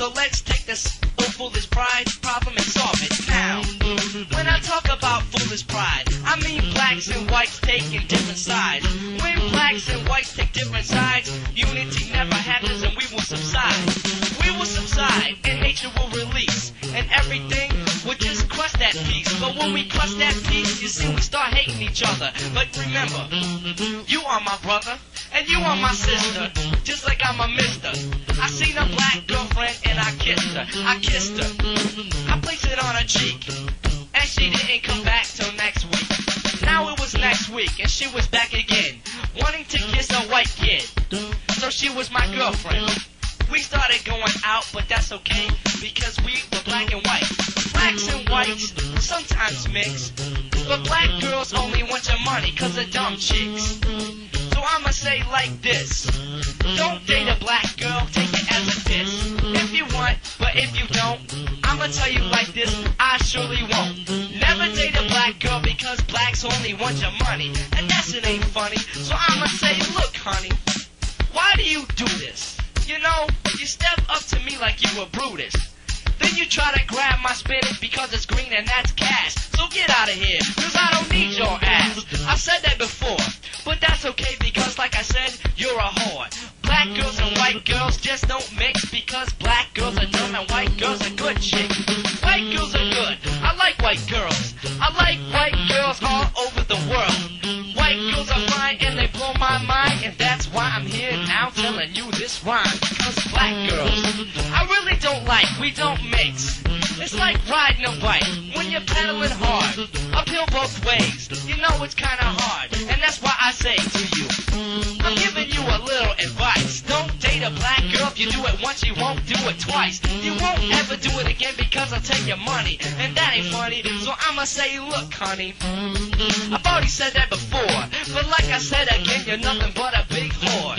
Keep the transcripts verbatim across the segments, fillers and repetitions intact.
So let's take this oh, foolish pride problem and solve it now. When I talk about foolish pride, I mean blacks and whites taking different sides. When blacks and whites take different sides, unity never happens and we will subside. We will subside and nature will release, and everything will just crush that peace. But when we crush that peace, you see we start hating each other. But remember, you are my brother and you are my sister, just like I'm a mister. I seen a black girlfriend and I kissed her. I kissed her. I placed it on her cheek, and she didn't come back till next week. Now it was next week and she was back again, wanting to kiss a white kid. So she was my girlfriend. We started going out, but that's okay, because we were black and white. Blacks and whites sometimes mix, but black girls only want your money cause they're dumb chicks. So I'ma say like this: don't date a black girl, take it as a diss. If you want, but if you don't, I'ma tell you like this: I surely won't. Never date a black girl because blacks only want your money, and that's it ain't funny. So I'ma say, look honey, why do you do this? You know, you step up to me like you were Brutus. Then you try to grab my spinach because it's green and that's cash. So get out of here, cause I don't need your ass. I've said that before, but that's okay because like I said, you're a whore. Black girls and white girls just don't mix, because black girls are dumb and white girls are good chicks. White girls are good, I like white girls. I like white girls all over the world. White girls are fine and they blow my mind, and that's why I'm here now telling you this rhyme. Because black girls, I really don't like, we don't mix. It's like riding a bike when you're pedaling hard, uphill both ways. You know it's kinda hard, and that's why I say to you, I'm giving you a little advice. Don't date a black girl. If you do it once, you won't do it twice. You won't ever do it again because I'll take your money, and that ain't funny. So I'ma say, look honey, I've already said that before, but like I said again, you're nothing but a big whore.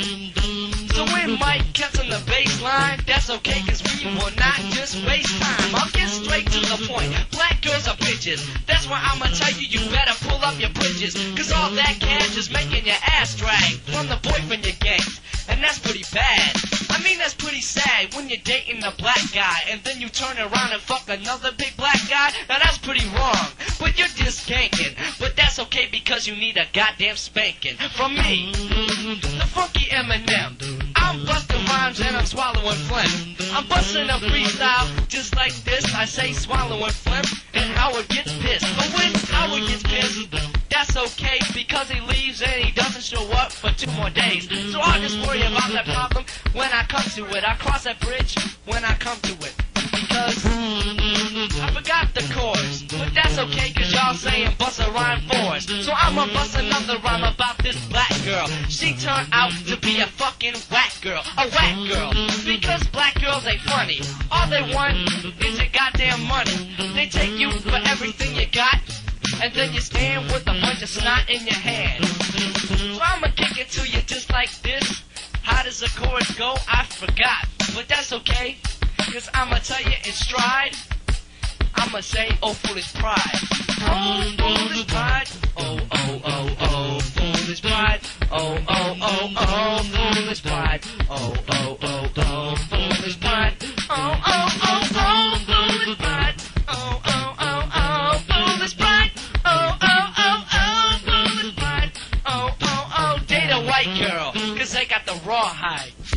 So when Mike gets on the bass line, that's okay, cause we will not just waste time. I'll get straight to the point. Black girls are bitches. That's why I'ma tell you, you better pull up your bridges, cause all that cash is making your ass drag from the boyfriend you ganked, and that's pretty bad. I mean, that's pretty sad when you're dating a black guy and then you turn around and fuck another big black guy. Now that's pretty wrong, but you're just ganking. But that's okay because you need a goddamn spanking from me, the funky Eminem. I'm busting rhymes and I'm swallowing phlegm. I'm busting a freestyle just like this. I say swallowing phlegm and Howard gets pissed. But when Howard gets pissed, that's okay because he leaves and he doesn't show up for two more days. So I'll just worry about that problem when I come to it. I cross that bridge when I come to it, because I forgot the chorus. But that's okay cause y'all saying bust a rhyme for us. So I'ma bust another rhyme about this black girl. She turned out to be a fucking whack girl, a whack girl, because black girls ain't funny. All they want is your goddamn money. They take you for everything you got, and then you stand with a bunch of snot in your hand. So I'ma kick it to you just like this. How does the chorus go? I forgot, but that's okay, cause I'ma tell you in stride. I'ma say, oh foolish pride, oh foolish pride, oh oh oh oh foolish pride, oh oh oh oh foolish pride, oh oh oh oh foolish pride, oh oh oh oh foolish pride, oh oh oh oh foolish pride, oh oh oh oh foolish pride, oh oh oh date a white girl, cause they got the rawhide.